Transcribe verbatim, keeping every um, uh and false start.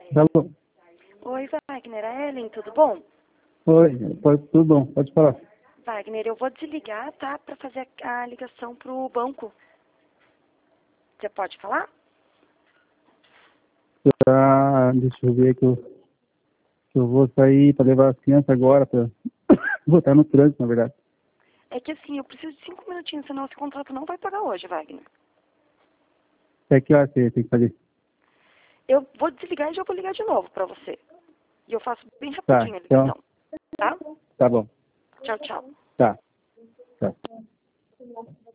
Alô? Oi, Wagner, a Ellen, tudo bom? Oi, pode, tudo bom, pode falar. Wagner, eu vou desligar, tá? Pra fazer a, a ligação pro banco. Você pode falar? Tá, deixa eu ver que eu, que eu vou sair para levar as crianças agora, pra, vou estar no trânsito, na verdade. É que assim, eu preciso de cinco minutinhos, senão esse contrato não vai pagar hoje, Wagner. Até que hora você tem que fazer? Eu vou desligar e já vou ligar de novo pra você. E eu faço bem Tá, rapidinho a então, ligação, tá? tá bom. Tchau, tchau. Tá, tá.